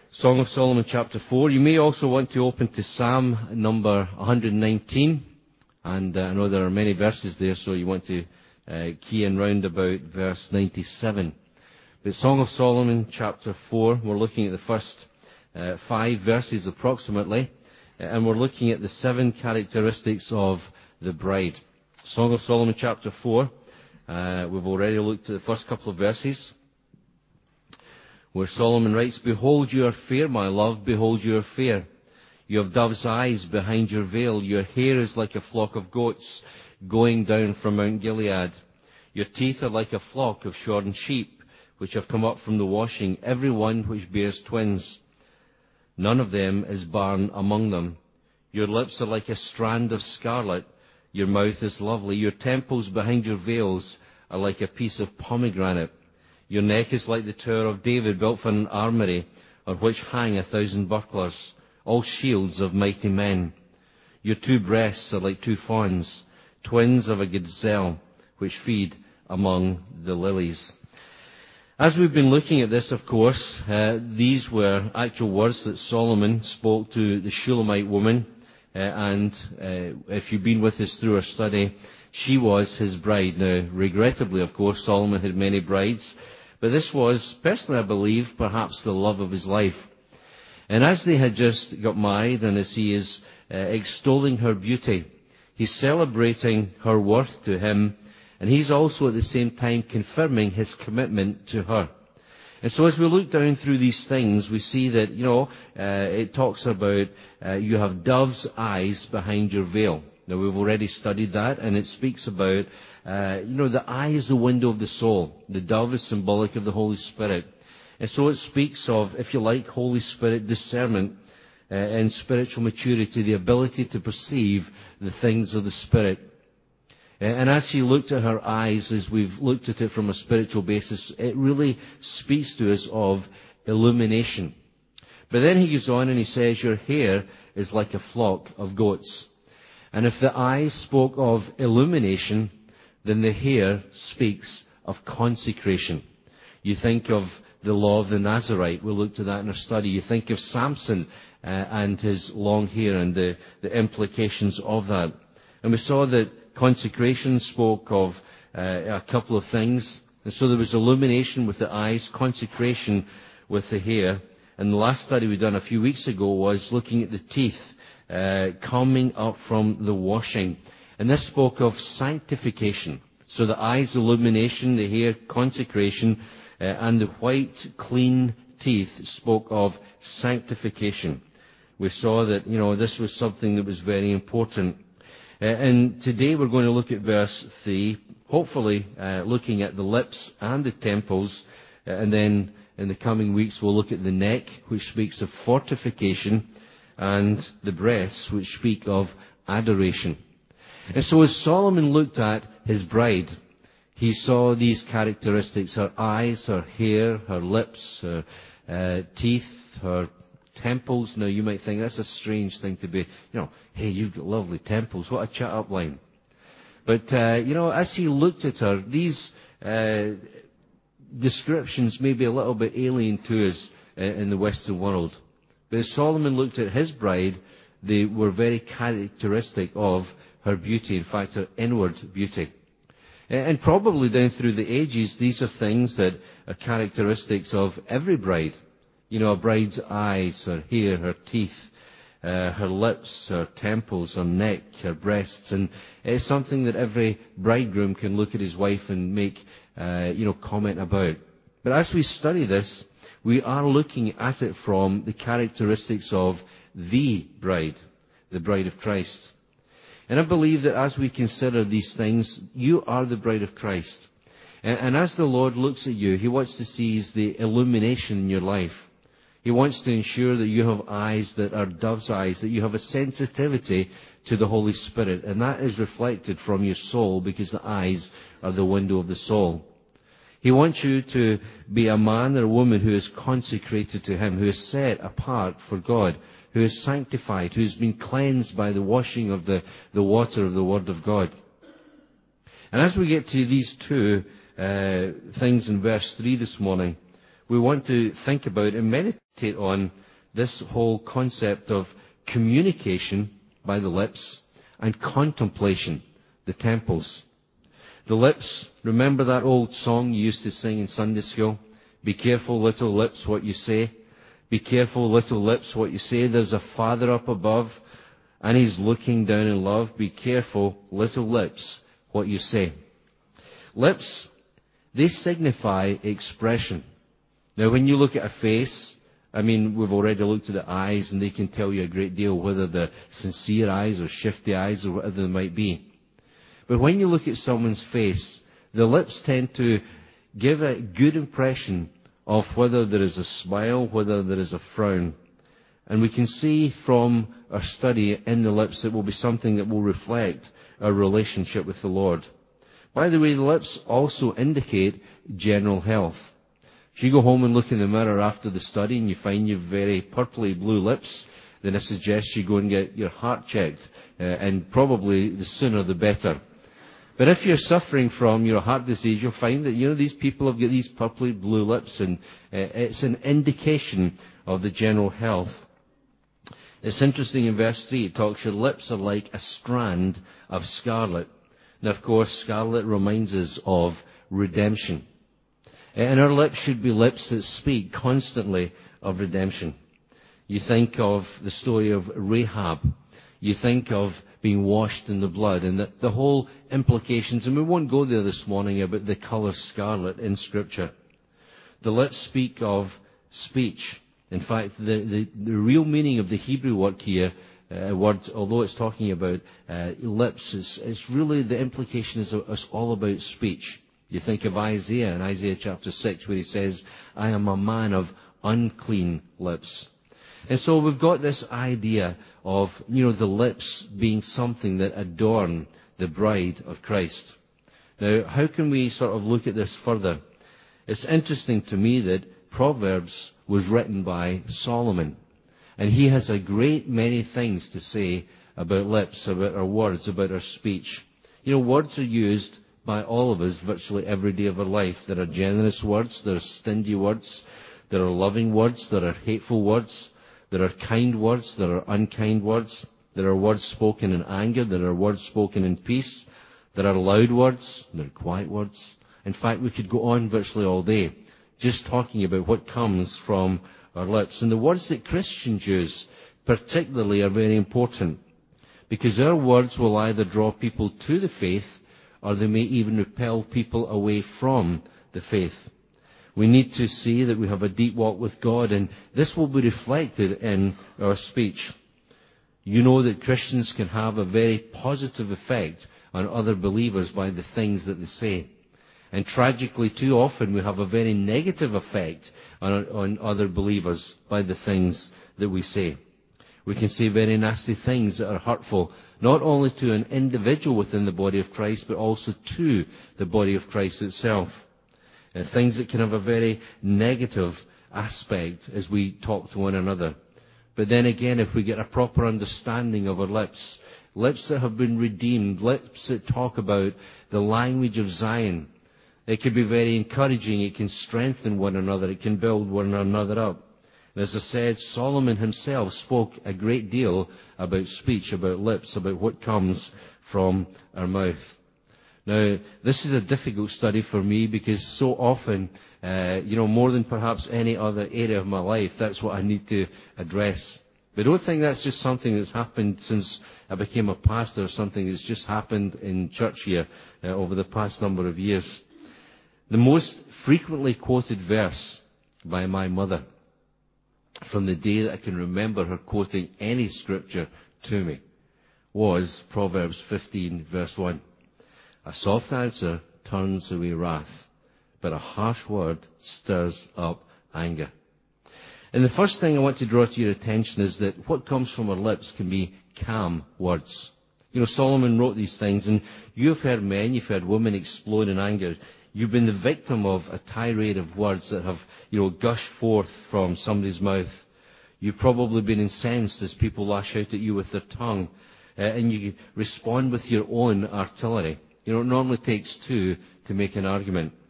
Song of Solomon chapter 4. You may also want to open to Psalm number 119. And I know there are many verses there, so you want to key in round about verse 97. But Song of Solomon chapter 4, we're looking at the first 5 verses approximately. And we're looking at the 7 characteristics of the bride. Song of Solomon chapter 4. We've already looked at the first couple of verses, where Solomon writes, "Behold, you are fair, my love, behold, you are fair. You have dove's eyes behind your veil. Your hair is like a flock of goats going down from Mount Gilead. Your teeth are like a flock of shorn sheep, which have come up from the washing, every one which bears twins. None of them is barren among them. Your lips are like a strand of scarlet. Your mouth is lovely. Your temples behind your veils are like a piece of pomegranate. Your neck is like the Tower of David, built for an armoury, on which hang 1,000 bucklers, all shields of mighty men. Your 2 breasts are like 2 fawns, twins of a gazelle, which feed among the lilies." As we've been looking at this, of course, these were actual words that Solomon spoke to the Shulamite woman, and if you've been with us through our study, she was his bride. Now, regrettably, of course, Solomon had many brides, but this was, personally I believe, perhaps the love of his life. And as they had just got married, and as he is extolling her beauty, he's celebrating her worth to him, and he's also at the same time confirming his commitment to her. And so as we look down through these things, we see that, it talks about you have dove's eyes behind your veil. Now, we've already studied that, and it speaks about, the eye is the window of the soul. The dove is symbolic of the Holy Spirit. And so it speaks of, if you like, Holy Spirit discernment and spiritual maturity, the ability to perceive the things of the Spirit. And as he looked at her eyes, as we've looked at it from a spiritual basis, it really speaks to us of illumination. But then he goes on and he says, your hair is like a flock of goats. And if the eyes spoke of illumination, then the hair speaks of consecration. You think of the law of the Nazarite. We'll look to that in our study. You think of Samson and his long hair and the implications of that. And we saw that consecration spoke of a couple of things. And so there was illumination with the eyes, consecration with the hair. And the last study we done a few weeks ago was looking at the teeth coming up from the washing. And this spoke of sanctification. So the eyes, illumination, the hair, consecration, and the white, clean teeth spoke of sanctification. We saw that, this was something that was very important. And today we're going to look at verse 3, hopefully looking at the lips and the temples, and then in the coming weeks we'll look at the neck, which speaks of fortification, and the breasts, which speak of adoration. And so as Solomon looked at his bride, he saw these characteristics: her eyes, her hair, her lips, her teeth, her temples. Now you might think that's a strange thing to be, hey, you've got lovely temples. What a chat-up line. But, as he looked at her, these descriptions may be a little bit alien to us in the Western world. But as Solomon looked at his bride, they were very characteristic of her beauty, in fact, her inward beauty. And probably down through the ages, these are things that are characteristics of every bride. A bride's eyes, her hair, her teeth, her lips, her temples, her neck, her breasts. And it's something that every bridegroom can look at his wife and make, comment about. But as we study this, we are looking at it from the characteristics of the bride of Christ. And I believe that as we consider these things, you are the bride of Christ. And as the Lord looks at you, He wants to see the illumination in your life. He wants to ensure that you have eyes that are dove's eyes, that you have a sensitivity to the Holy Spirit. And that is reflected from your soul, because the eyes are the window of the soul. He wants you to be a man or a woman who is consecrated to Him, who is set apart for God, who is sanctified, who has been cleansed by the washing of the water of the Word of God. And as we get to these two things in verse 3 this morning, we want to think about and meditate on this whole concept of communication by the lips and contemplation, the temples. The lips, remember that old song you used to sing in Sunday school? Be careful, little lips, what you say. Be careful, little lips, what you say. There's a Father up above, and He's looking down in love. Be careful, little lips, what you say. Lips, they signify expression. Now, when you look at a face, I mean, we've already looked at the eyes, and they can tell you a great deal, whether they're sincere eyes or shifty eyes or whatever they might be. But when you look at someone's face, the lips tend to give a good impression of whether there is a smile, whether there is a frown. And we can see from our study in the lips it will be something that will reflect our relationship with the Lord. By the way, the lips also indicate general health. If you go home and look in the mirror after the study and you find you have very purpley blue lips, then I suggest you go and get your heart checked, and probably the sooner the better. But if you're suffering from your heart disease, you'll find that, these people have got these purpley blue lips, and it's an indication of the general health. It's interesting in verse 3, it talks, your lips are like a strand of scarlet. Now, of course, scarlet reminds us of redemption. And our lips should be lips that speak constantly of redemption. You think of the story of Rahab. You think of being washed in the blood and the whole implications. And we won't go there this morning about the colour scarlet in Scripture. The lips speak of speech. In fact, the real meaning of the Hebrew word here, although it's talking about lips, it's really the implication is it's all about speech. You think of Isaiah in Isaiah chapter 6 where he says, I am a man of unclean lips. And so we've got this idea of, the lips being something that adorn the bride of Christ. Now, how can we sort of look at this further? It's interesting to me that Proverbs was written by Solomon. And he has a great many things to say about lips, about our words, about our speech. Words are used by all of us virtually every day of our life. There are generous words, there are stingy words, there are loving words, there are hateful words, there are kind words, there are unkind words, there are words spoken in anger, there are words spoken in peace, there are loud words, there are quiet words. In fact, we could go on virtually all day just talking about what comes from our lips. And the words that Christians use particularly are very important, because our words will either draw people to the faith or they may even repel people away from the faith. We need to see that we have a deep walk with God, and this will be reflected in our speech. You know that Christians can have a very positive effect on other believers by the things that they say. And tragically, too often, we have a very negative effect on other believers by the things that we say. We can say very nasty things that are hurtful, not only to an individual within the body of Christ, but also to the body of Christ itself. And things that can have a very negative aspect as we talk to one another. But then again, if we get a proper understanding of our lips, lips that have been redeemed, lips that talk about the language of Zion, it can be very encouraging, it can strengthen one another, it can build one another up. And as I said, Solomon himself spoke a great deal about speech, about lips, about what comes from our mouth. Now, this is a difficult study for me because so often, more than perhaps any other area of my life, that's what I need to address. But I don't think that's just something that's happened since I became a pastor, or something that's just happened in church here over the past number of years. The most frequently quoted verse by my mother, from the day that I can remember her quoting any scripture to me, was Proverbs 15, verse 1. A soft answer turns away wrath, but a harsh word stirs up anger. And the first thing I want to draw to your attention is that what comes from our lips can be calm words. Solomon wrote these things, and you've heard men, you've heard women explode in anger. You've been the victim of a tirade of words that have, gushed forth from somebody's mouth. You've probably been incensed as people lash out at you with their tongue, and you respond with your own artillery. It normally takes two to make an argument.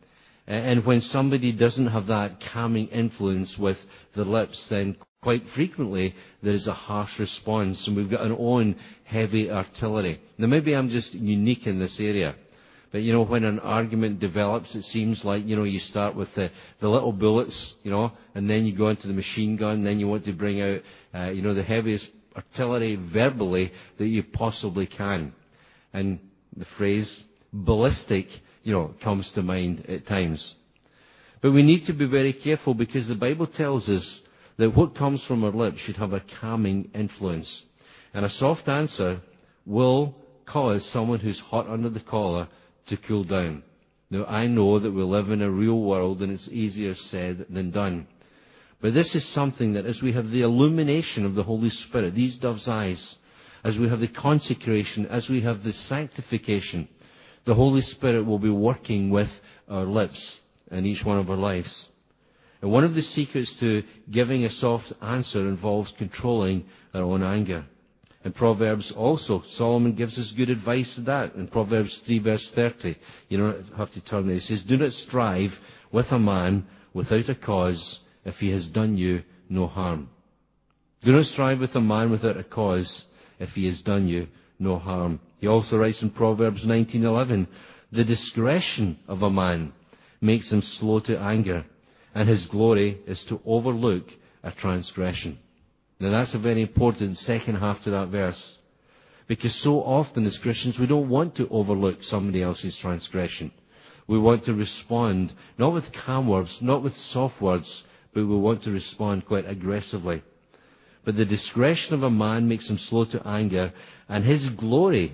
And when somebody doesn't have that calming influence with the lips, then quite frequently there is a harsh response, and we've got our own heavy artillery. Now maybe I'm just unique in this area, but when an argument develops, it seems like, you start with the little bullets, and then you go into the machine gun, then you want to bring out, the heaviest artillery verbally that you possibly can. And the phrase ballistic, comes to mind at times. But we need to be very careful, because the Bible tells us that what comes from our lips should have a calming influence. And a soft answer will cause someone who's hot under the collar to cool down. Now, I know that we live in a real world and it's easier said than done. But this is something that, as we have the illumination of the Holy Spirit, these dove's eyes, as we have the consecration, as we have the sanctification, the Holy Spirit will be working with our lips in each one of our lives. And one of the secrets to giving a soft answer involves controlling our own anger. In Proverbs also, Solomon gives us good advice to that. In Proverbs 3 verse 30, you don't have to turn there. He says, "Do not strive with a man without a cause if he has done you no harm." Do not strive with a man without a cause if he has done you no harm. He also writes in Proverbs 19:11, "The discretion of a man makes him slow to anger, and his glory is to overlook a transgression." Now that's a very important second half to that verse. Because so often as Christians we don't want to overlook somebody else's transgression. We want to respond, not with calm words, not with soft words, but we want to respond quite aggressively. But the discretion of a man makes him slow to anger, and his glory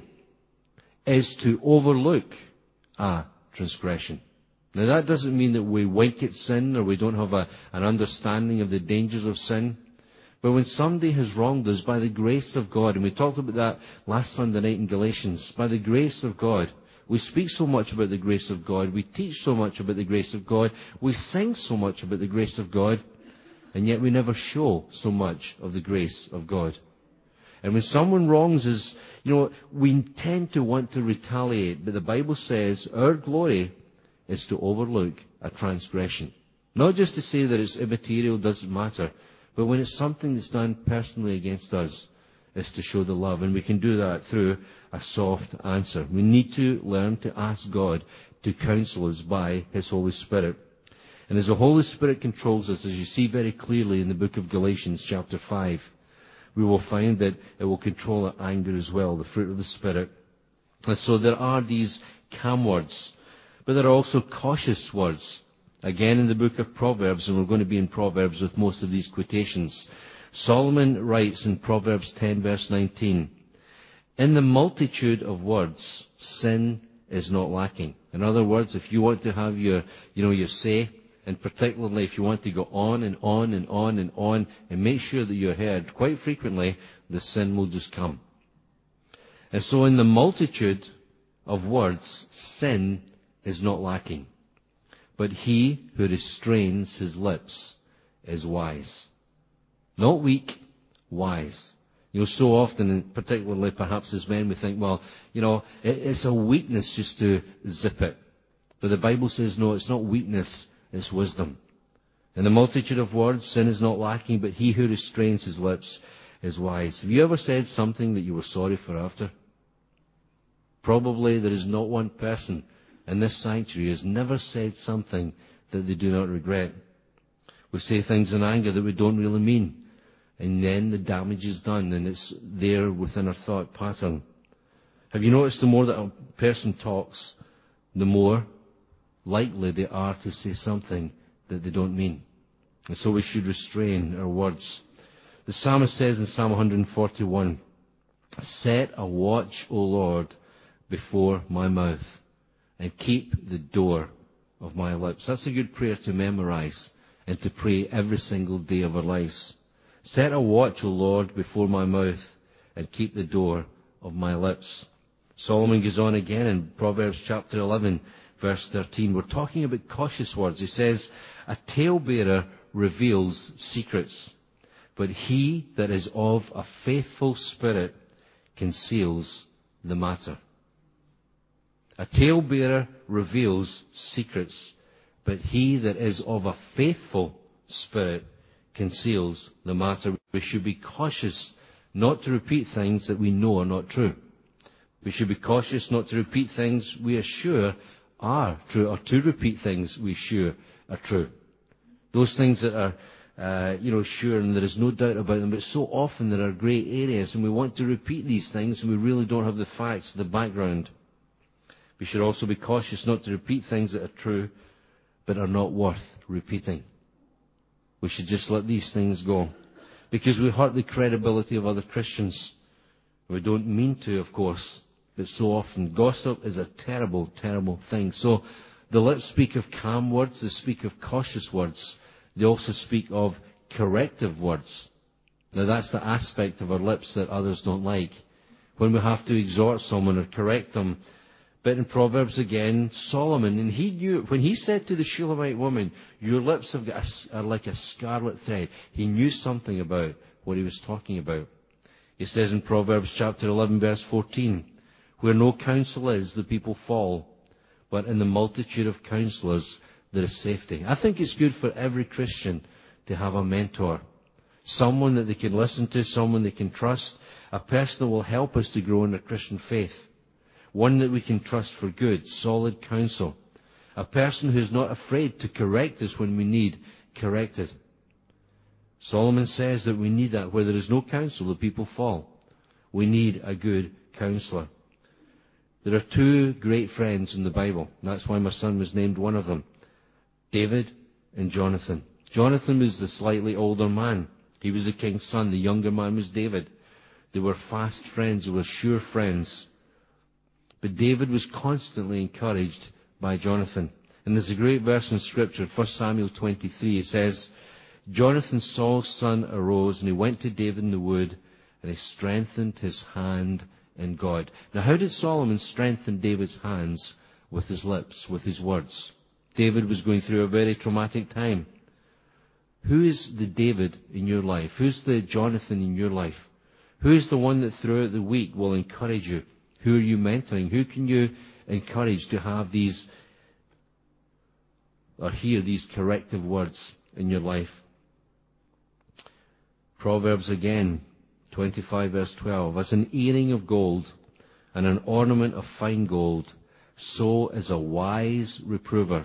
is to overlook a transgression. Now that doesn't mean that we wink at sin or we don't have an understanding of the dangers of sin. But when somebody has wronged us, by the grace of God, and we talked about that last Sunday night in Galatians, by the grace of God, we speak so much about the grace of God, we teach so much about the grace of God, we sing so much about the grace of God, and yet we never show so much of the grace of God. And when someone wrongs us, we tend to want to retaliate, but the Bible says our glory is to overlook a transgression. Not just to say that it's immaterial, doesn't matter, but when it's something that's done personally against us, is to show the love. And we can do that through a soft answer. We need to learn to ask God to counsel us by His Holy Spirit. And as the Holy Spirit controls us, as you see very clearly in the book of Galatians chapter 5, we will find that it will control our anger as well, the fruit of the Spirit. And so there are these calm words, but there are also cautious words. Again in the book of Proverbs, and we're going to be in Proverbs with most of these quotations. Solomon writes in Proverbs 10 verse 19, "In the multitude of words, sin is not lacking." In other words, if you want to have your say, and particularly if you want to go on and on and on and on and make sure that you're heard, quite frequently the sin will just come. And so in the multitude of words, sin is not lacking. But he who restrains his lips is wise. Not weak, wise. So often, and particularly perhaps as men, we think, it's a weakness just to zip it. But the Bible says, no, it's not weakness, it's wisdom. In the multitude of words, sin is not lacking, but he who restrains his lips is wise. Have you ever said something that you were sorry for after? Probably there is not one person in this sanctuary has never said something that they do not regret. We say things in anger that we don't really mean. And then the damage is done and it's there within our thought pattern. Have you noticed the more that a person talks, the more likely they are to say something that they don't mean? And so we should restrain our words. The psalmist says in Psalm 141, "Set a watch, O Lord, before my mouth, and keep the door of my lips." That's a good prayer to memorize and to pray every single day of our lives. Set a watch, O Lord, before my mouth, and keep the door of my lips. Solomon goes on again in Proverbs chapter 11, verse 13. We're talking about cautious words. He says, "A talebearer reveals secrets, but he that is of a faithful spirit conceals the matter." A talebearer reveals secrets, But he that is of a faithful spirit conceals the matter. We should be cautious not to repeat things that we know are not true. We should be cautious not to repeat things we are sure are true, or to repeat things we sure are true. Those things that are, sure and there is no doubt about them, but so often there are grey areas and we want to repeat these things and we really don't have the facts, the background. We should also be cautious not to repeat things that are true but are not worth repeating. We should just let these things go, because we hurt the credibility of other Christians. We don't mean to, of course, but so often gossip is a terrible, terrible thing. So the lips speak of calm words, they speak of cautious words. They also speak of corrective words. Now that's the aspect of our lips that others don't like, when we have to exhort someone or correct them. But in Proverbs again, Solomon, and he knew, when he said to the Shulamite woman, your lips are like a scarlet thread, he knew something about what he was talking about. He says in Proverbs chapter 11 verse 14, where no counsel is, the people fall, but in the multitude of counselors there is safety. I think it's good for every Christian to have a mentor, someone that they can listen to, someone they can trust, a person that will help us to grow in our Christian faith, one that we can trust for good, solid counsel, a person who is not afraid to correct us when we need corrected. Solomon says that we need that. Where there is no counsel, the people fall. We need a good counselor. There are two great friends in the Bible. That's why my son was named one of them, David and Jonathan. Jonathan was the slightly older man. He was the king's son. The younger man was David. They were fast friends. They were sure friends. But David was constantly encouraged by Jonathan. And there's a great verse in Scripture, 1 Samuel 23. It says, Jonathan, Saul's son, arose, and he went to David in the wood, and he strengthened his hand in God. Now, how did Solomon strengthen David's hands? With his lips, with his words. David was going through a very traumatic time. Who is the David in your life? Who's the Jonathan in your life? Who is the one that throughout the week will encourage you? Who are you mentoring? Who can you encourage to have these, or hear these corrective words in your life? Proverbs again, 25 verse 12. As an earring of gold and an ornament of fine gold, so is a wise reprover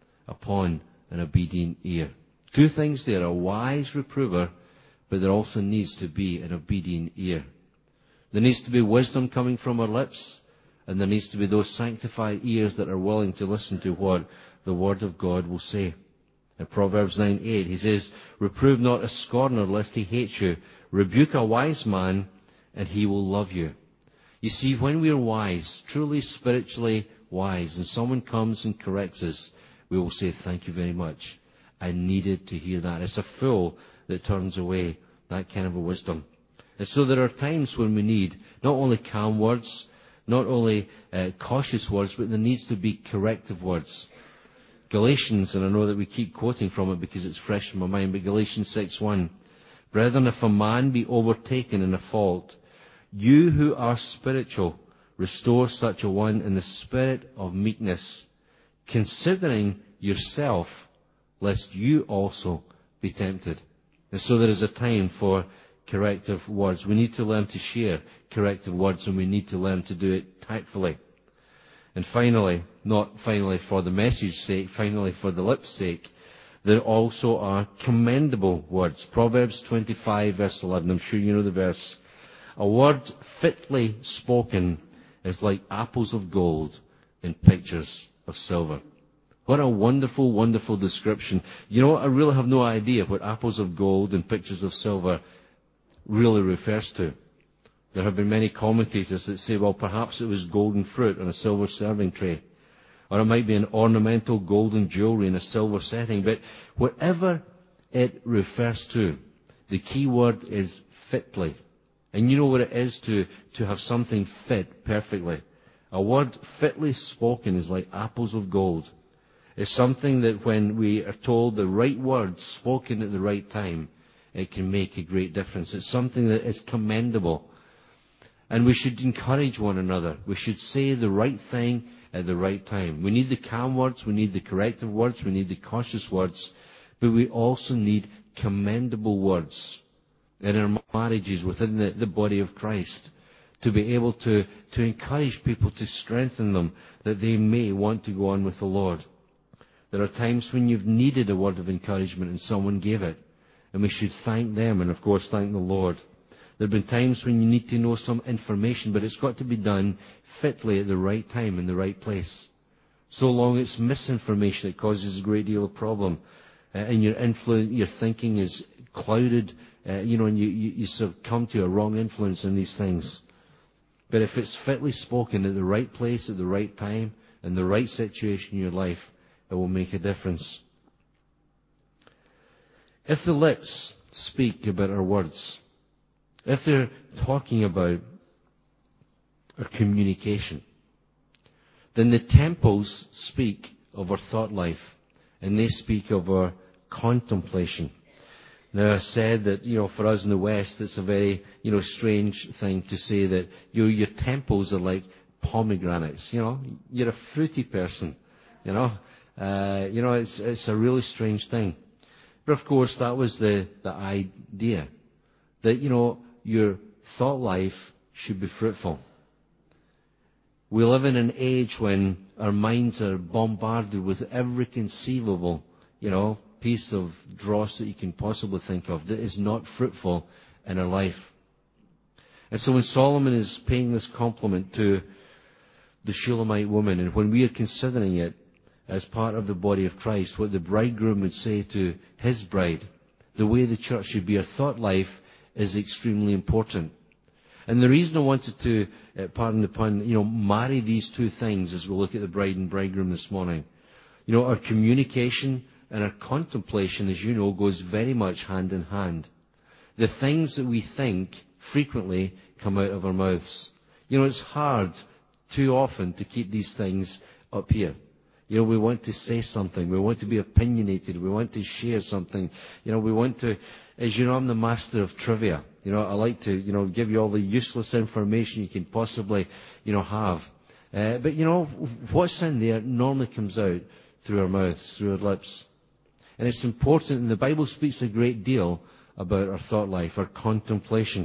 upon an obedient ear. Two things there, a wise reprover, but there also needs to be an obedient ear. There needs to be wisdom coming from our lips, and there needs to be those sanctified ears that are willing to listen to what the Word of God will say. In Proverbs 9:8, he says, reprove not a scorner lest he hate you. Rebuke a wise man, and he will love you. You see, when we are wise, truly spiritually wise, and someone comes and corrects us, we will say, thank you very much. I needed to hear that. It's a fool that turns away that kind of a wisdom. And so there are times when we need not only calm words, not only cautious words, but there needs to be corrective words. Galatians, and I know that we keep quoting from it because it's fresh in my mind, but Galatians 6:1. Brethren, if a man be overtaken in a fault, you who are spiritual, restore such a one in the spirit of meekness, considering yourself, lest you also be tempted. And so there is a time for corrective words. We need to learn to share corrective words, and we need to learn to do it tactfully. And finally, not finally for the message's sake, finally for the lips' sake, there also are commendable words. Proverbs 25 verse 11, I'm sure you know the verse. A word fitly spoken is like apples of gold in pictures of silver. What a wonderful, wonderful description. You know, I really have no idea what apples of gold and pictures of silver really refers to. There have been many commentators that say, well, perhaps it was golden fruit on a silver serving tray. Or it might be an ornamental golden jewelry in a silver setting. But whatever it refers to, the key word is fitly. And you know what it is to have something fit perfectly. A word fitly spoken is like apples of gold. It's something that when we are told the right words spoken at the right time, it can make a great difference. It's something that is commendable. And we should encourage one another. We should say the right thing at the right time. We need the calm words, we need the corrective words, we need the cautious words, but we also need commendable words in our marriages within the body of Christ, to be able to encourage people, to strengthen them, that they may want to go on with the Lord. There are times when you've needed a word of encouragement and someone gave it, and we should thank them and, of course, thank the Lord. There have been times when you need to know some information, but it's got to be done fitly at the right time in the right place. So long it's misinformation, it causes a great deal of problem, and your thinking is clouded, and you succumb to a wrong influence in these things. But if it's fitly spoken at the right place, at the right time, in the right situation in your life, it will make a difference. If the lips speak about our words, if they're talking about our communication, then the temples speak of our thought life, and they speak of our contemplation. Now, I said that, for us in the West, it's a very, strange thing to say that your temples are like pomegranates. You're a fruity person. It's a really strange thing. But of course, that was the idea, that, your thought life should be fruitful. We live in an age when our minds are bombarded with every conceivable, piece of dross that you can possibly think of that is not fruitful in our life. And so when Solomon is paying this compliment to the Shulamite woman, and when we are considering it as part of the body of Christ, what the bridegroom would say to his bride, the way the church should be, our thought life is extremely important. And the reason I wanted to, pardon the pun, marry these two things as we look at the bride and bridegroom this morning. Our communication and our contemplation, as you know, goes very much hand in hand. The things that we think frequently come out of our mouths. It's hard too often to keep these things up here. We want to say something. We want to be opinionated. We want to share something. We want to, as you know, I'm the master of trivia. I like to, give you all the useless information you can possibly, have. But what's in there normally comes out through our mouths, through our lips. And it's important, and the Bible speaks a great deal about our thought life, our contemplation.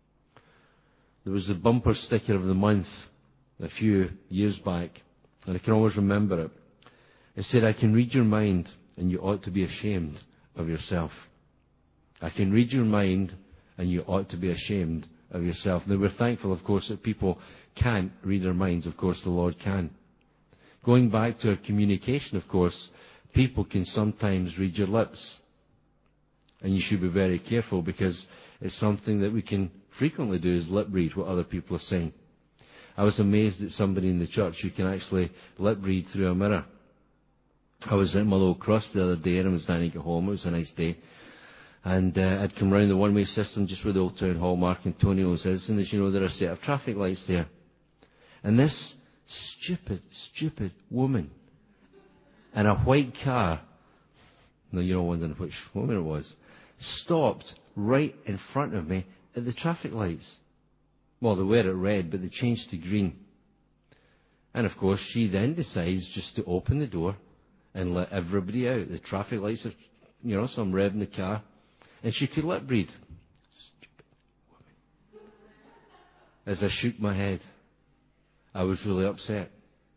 There was a bumper sticker of the month a few years back, and I can always remember it. It said, "I can read your mind, and you ought to be ashamed of yourself." I can read your mind, and you ought to be ashamed of yourself. Now, we're thankful, of course, that people can't read our minds. Of course, the Lord can. Going back to our communication, of course, people can sometimes read your lips. And you should be very careful, because it's something that we can frequently do, is lip read what other people are saying. I was amazed at somebody in the church who can actually lip read through a mirror. I was at Mullow Cross the other day, and I was dining at home. It was a nice day. And I'd come round the one-way system just where the old town hall Mark Antonio's is. And as you know, there are a set of traffic lights there. And this stupid woman in a white car, no, you're all wondering which woman it was, stopped right in front of me at the traffic lights. Well, they were at red, but they changed to green. And of course, she then decides just to open the door and let everybody out. The traffic lights are, so I'm revving the car. And she could lip read. Stupid woman. As I shook my head, I was really upset.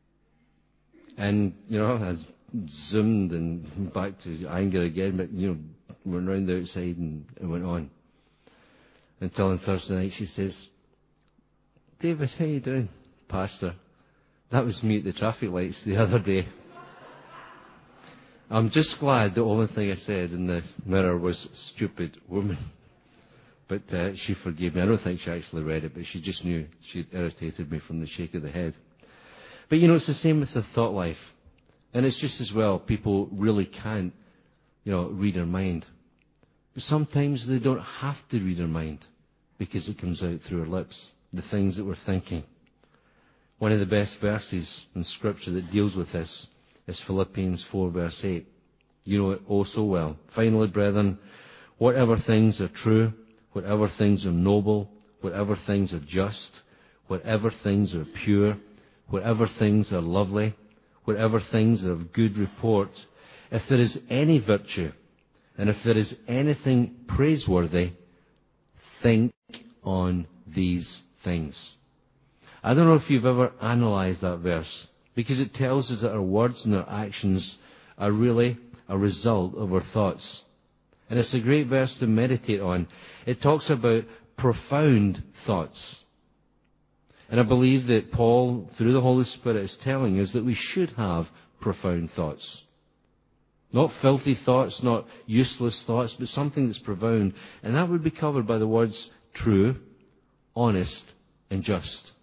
And, I zoomed and back to anger again, but, went round the outside and it went on. Until on Thursday night she says, "David, how you doing?" "Pastor, that was me at the traffic lights the other day." I'm just glad the only thing I said in the mirror was "stupid woman." But she forgave me. I don't think she actually read it, but she just knew she'd irritated me from the shake of the head. But it's the same with the thought life. And it's just as well, people really can't, read our mind. But sometimes they don't have to read our mind, because it comes out through our lips, the things that we're thinking. One of the best verses in Scripture that deals with this is Philippians 4 verse 8. You know it oh so well. "Finally, brethren, whatever things are true, whatever things are noble, whatever things are just, whatever things are pure, whatever things are lovely, whatever things are of good report, if there is any virtue, and if there is anything praiseworthy, think on these things. I don't know if you've ever analysed that verse, because it tells us that our words and our actions are really a result of our thoughts. And it's a great verse to meditate on. It talks about profound thoughts. And I believe that Paul, through the Holy Spirit, is telling us that we should have profound thoughts. Not filthy thoughts, not useless thoughts, but something that's profound. And that would be covered by the words true, honest, and just.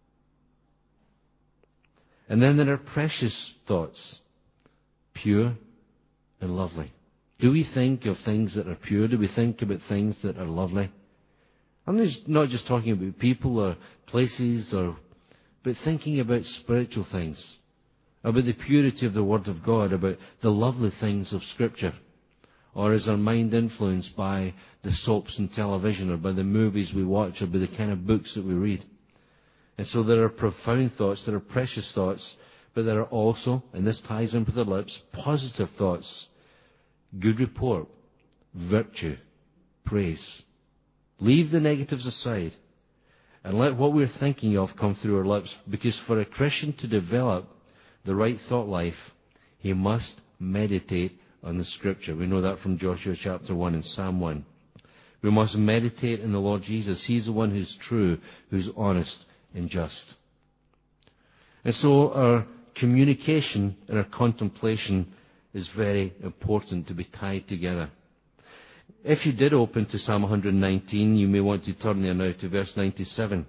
And then there are precious thoughts, pure and lovely. Do we think of things that are pure? Do we think about things that are lovely? I'm not just talking about people or places, but thinking about spiritual things, about the purity of the Word of God, about the lovely things of Scripture. Or is our mind influenced by the soaps and television, or by the movies we watch, or by the kind of books that we read? And so there are profound thoughts, there are precious thoughts, but there are also, and this ties in with the lips, positive thoughts, good report, virtue, praise. Leave the negatives aside and let what we're thinking of come through our lips, because for a Christian to develop the right thought life, he must meditate on the Scripture. We know that from Joshua chapter 1 and Psalm 1. We must meditate in the Lord Jesus. He's the one who's true, who's honest and just. And so our communication and our contemplation is very important to be tied together. If you did open to Psalm 119, you may want to turn there now to verse 97.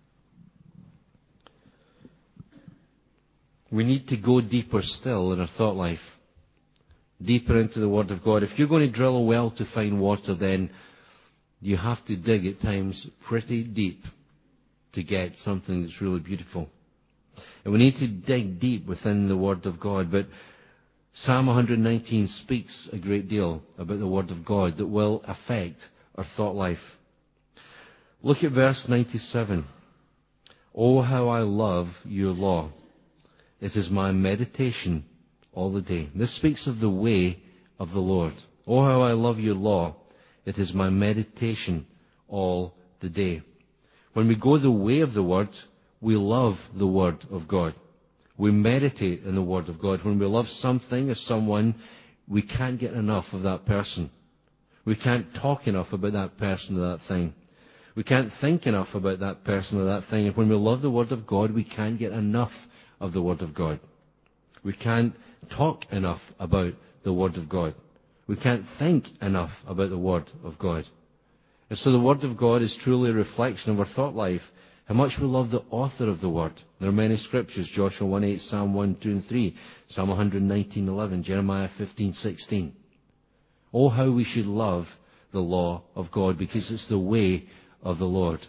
We need to go deeper still in our thought life, deeper into the Word of God. If you're going to drill a well to find water, then you have to dig at times pretty deep to get something that's really beautiful. And we need to dig deep within the Word of God. But Psalm 119 speaks a great deal about the Word of God that will affect our thought life. Look at verse 97. Oh, how I love your law. It is my meditation all the day. This speaks of the way of the Lord. Oh, how I love your law. It is my meditation all the day. When we go the way of the Word, we love the Word of God. We meditate in the Word of God. When we love something or someone, we can't get enough of that person. We can't talk enough about that person or that thing. We can't think enough about that person or that thing. And when we love the Word of God, we can't get enough of the Word of God. We can't talk enough about the Word of God. We can't think enough about the Word of God. And so the Word of God is truly a reflection of our thought life. How much we love the author of the Word. There are many scriptures, Joshua 1:8, Psalm 1, 2 and 3, Psalm 119:11, Jeremiah 15:16. Oh, how we should love the law of God, because it's the way of the Lord.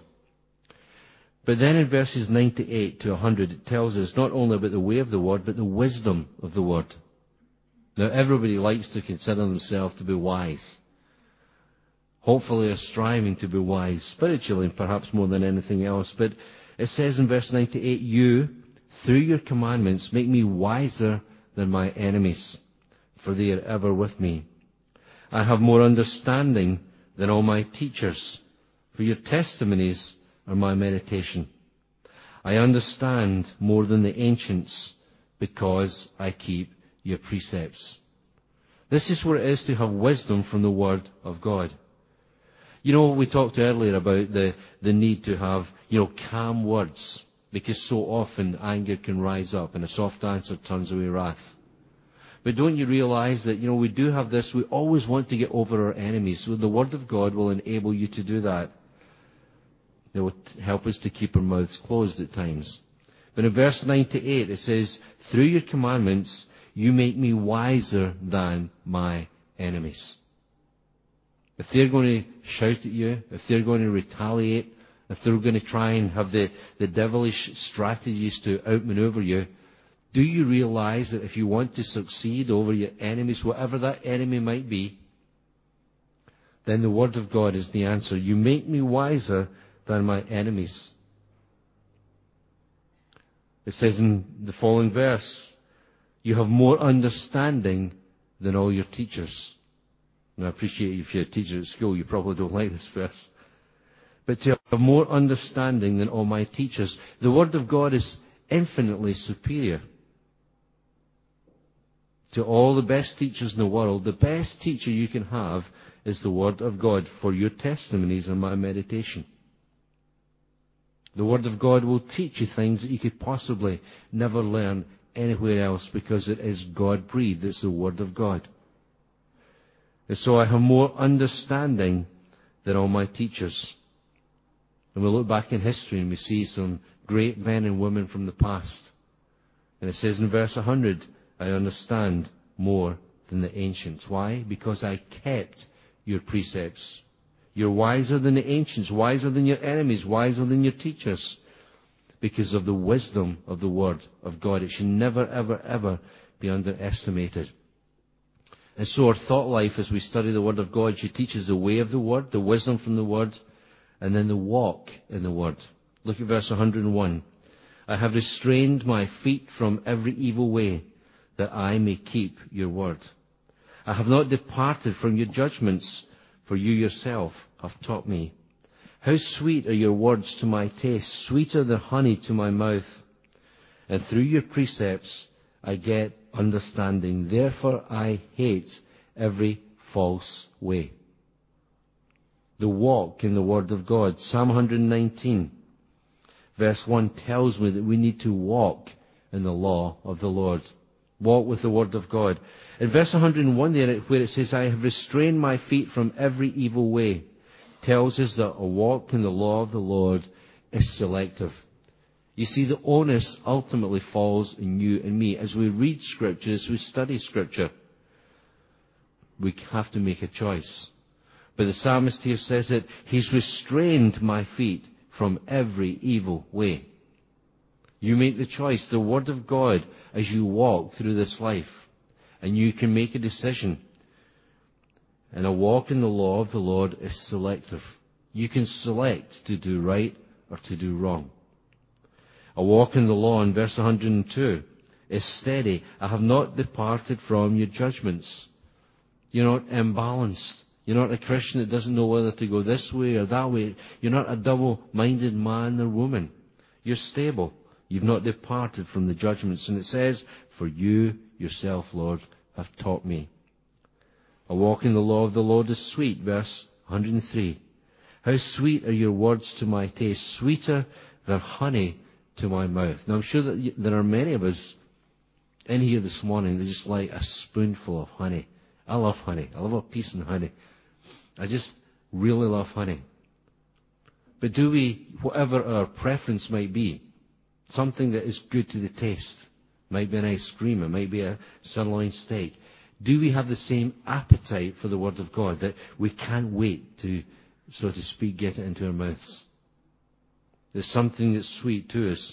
But then in verses 98 to 100, it tells us not only about the way of the Word, but the wisdom of the Word. Now, everybody likes to consider themselves to be wise. Hopefully are striving to be wise spiritually, and perhaps more than anything else. But it says in verse 98, you, through your commandments, make me wiser than my enemies, for they are ever with me. I have more understanding than all my teachers, for your testimonies are my meditation. I understand more than the ancients, because I keep your precepts. This is what it is to have wisdom from the Word of God. You know, we talked earlier about the need to have, calm words, because so often anger can rise up and a soft answer turns away wrath. But don't you realize that, we do have this, we always want to get over our enemies. So the Word of God will enable you to do that. It will help us to keep our mouths closed at times. But in verse 98 it says, through your commandments you make me wiser than my enemies. If they're going to shout at you, if they're going to retaliate, if they're going to try and have the devilish strategies to outmaneuver you, do you realize that if you want to succeed over your enemies, whatever that enemy might be, then the Word of God is the answer. You make me wiser than my enemies. It says in the following verse, you have more understanding than all your teachers. And I appreciate if you're a teacher at school, you probably don't like this verse. But to have more understanding than all my teachers. The Word of God is infinitely superior to all the best teachers in the world. The best teacher you can have is the Word of God for your testimonies and my meditation. The Word of God will teach you things that you could possibly never learn anywhere else, because it is God-breathed. It's the Word of God. And so I have more understanding than all my teachers. And we look back in history and we see some great men and women from the past. And it says in verse 100, I understand more than the ancients. Why? Because I kept your precepts. You're wiser than the ancients, wiser than your enemies, wiser than your teachers, because of the wisdom of the Word of God. It should never, ever, ever be underestimated. And so our thought life as we study the Word of God should teach us the way of the Word, the wisdom from the Word, and then the walk in the Word. Look at verse 101. I have restrained my feet from every evil way, that I may keep your word. I have not departed from your judgments, for you yourself have taught me. How sweet are your words to my taste, sweeter than honey to my mouth. And through your precepts I get understanding. Therefore I hate every false way. The walk in the Word of God. Psalm 119, verse 1 tells me that we need to walk in the law of the Lord. Walk with the Word of God. In verse 101 there, where it says, I have restrained my feet from every evil way, tells us that a walk in the law of the Lord is selective. You see, the onus ultimately falls on you and me. As we read Scripture, as we study Scripture, we have to make a choice. But the psalmist here says that he's restrained my feet from every evil way. You make the choice, the Word of God, as you walk through this life. And you can make a decision. And a walk in the law of the Lord is selective. You can select to do right or to do wrong. A walk in the law, in verse 102, is steady. I have not departed from your judgments. You're not imbalanced. You're not a Christian that doesn't know whether to go this way or that way. You're not a double-minded man or woman. You're stable. You've not departed from the judgments. And it says, for you yourself, Lord, have taught me. A walk in the law of the Lord is sweet. Verse 103. How sweet are your words to my taste, sweeter than honey to my mouth. Now I'm sure that there are many of us in here this morning that just like a spoonful of honey. I love honey. I love a piece of honey. I just really love honey. But do we, whatever our preference might be, something that is good to the taste, might be an ice cream, it might be a sirloin steak, do we have the same appetite for the Word of God that we can't wait to, so to speak, get it into our mouths? There's something that's sweet to us.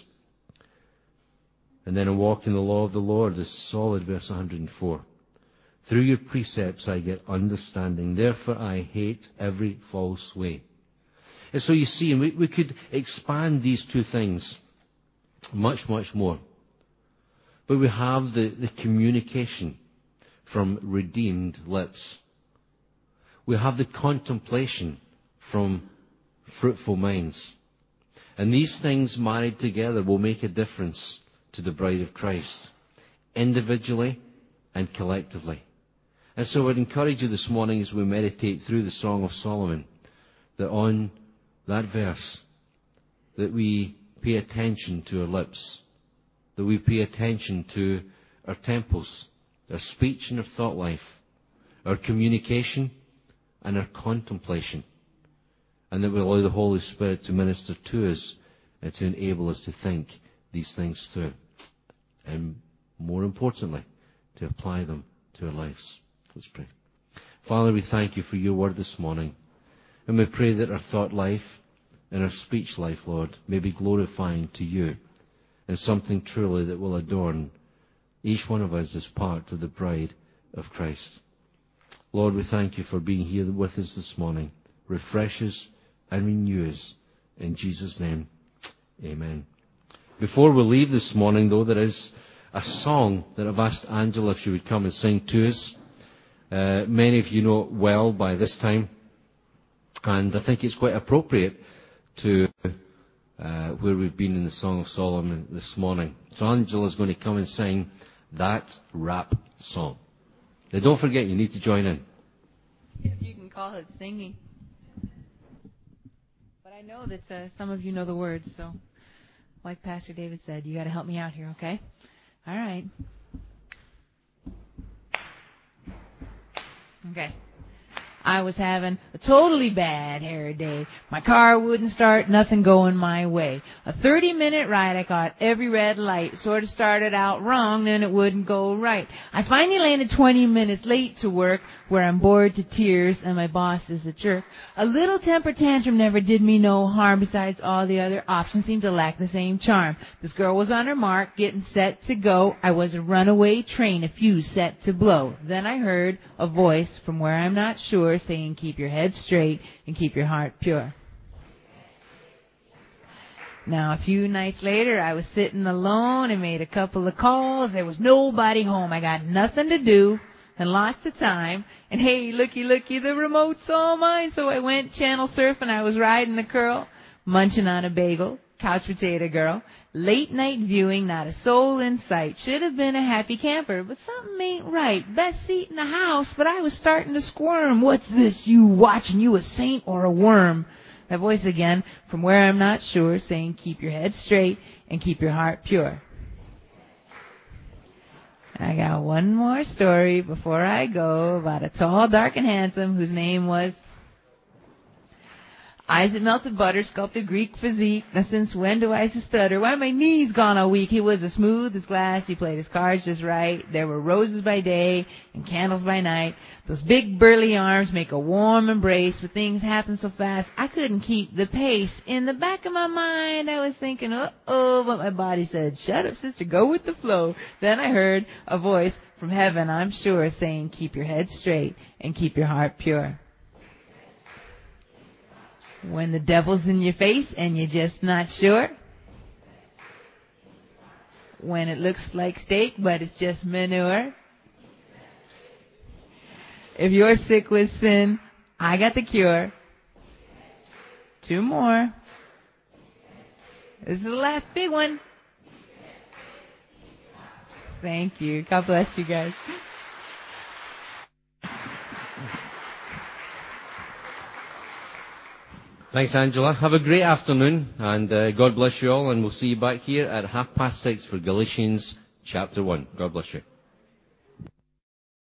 And then a walk in the law of the Lord is solid, verse 104. Through your precepts I get understanding. Therefore I hate every false way. And so you see, we could expand these two things much, much more. But we have the communication from redeemed lips. We have the contemplation from fruitful minds. And these things married together will make a difference to the bride of Christ, individually and collectively. And so I would encourage you this morning as we meditate through the Song of Solomon, that on that verse, that we pay attention to our lips, that we pay attention to our temples, our speech and our thought life, our communication and our contemplation, and that we allow the Holy Spirit to minister to us and to enable us to think these things through, and more importantly, to apply them to our lives. Let's pray. Father, we thank you for your word this morning, and we pray that our thought life and our speech life, Lord, may be glorifying to you, and something truly that will adorn each one of us as part of the bride of Christ. Lord, we thank you for being here with us this morning. Refresh us and renew us. In Jesus' name, amen. Before we leave this morning, though, there is a song that I've asked Angela if she would come and sing to us. Many of you know it well by this time, and I think it's quite appropriate to where we've been in the Song of Solomon this morning. So Angela's going to come and sing that rap song. Now don't forget, you need to join in. If you can call it singing. But I know that some of you know the words, so like Pastor David said, you got to help me out here, okay? All right. Okay. I was having a totally bad hair day. My car wouldn't start, nothing going my way. A 30-minute ride, I caught every red light. Sort of started out wrong, then it wouldn't go right. I finally landed 20 minutes late to work, where I'm bored to tears and my boss is a jerk. A little temper tantrum never did me no harm. Besides, all the other options seemed to lack the same charm. This girl was on her mark, getting set to go. I was a runaway train, a fuse set to blow. Then I heard a voice from where I'm not sure, saying, keep your head straight and keep your heart pure. Now, a few nights later, I was sitting alone and made a couple of calls. There was nobody home. I got nothing to do and lots of time. And hey, looky, the remote's all mine. So I went channel surfing. I was riding the curl, munching on a bagel, couch potato girl. Late night viewing, not a soul in sight. Should have been a happy camper, but something ain't right. Best seat in the house, but I was starting to squirm. What's this you watching? You a saint or a worm? That voice again, from where I'm not sure, saying keep your head straight and keep your heart pure. I got one more story before I go about a tall, dark, and handsome whose name was eyes that melted butter, sculpted Greek physique. Now since when do I stutter? Why my knees gone all weak? He was as smooth as glass. He played his cards just right. There were roses by day and candles by night. Those big burly arms make a warm embrace. But things happen so fast, I couldn't keep the pace. In the back of my mind, I was thinking, uh-oh, but my body said, shut up, sister, go with the flow. Then I heard a voice from heaven, I'm sure, saying, keep your head straight and keep your heart pure. When the devil's in your face and you're just not sure. When it looks like steak but it's just manure. If you're sick with sin, I got the cure. 2 more. This is the last big one. Thank you. God bless you guys. Thanks, Angela. Have a great afternoon, and God bless you all, and we'll see you back here at 6:30 for Galatians chapter 1. God bless you.